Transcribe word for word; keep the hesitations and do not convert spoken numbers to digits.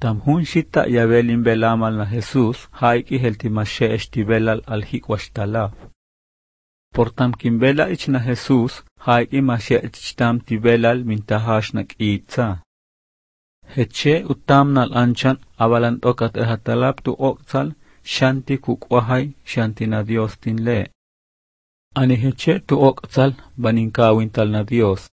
Tamhun shita yabelin belamal na Jesús, haiki heltimashe eshtivelal al hikwashtalaf. Por tam kimbela ich na Jesús, haiki mashe echtam tibelal mintahash nak itza. Heche utamnal anchan avalan tokat ehatalap tu oktsal, shanti kukwahay, shanti na Dios tinle. Ani heche tu oktsal, baninkawintal na Dios.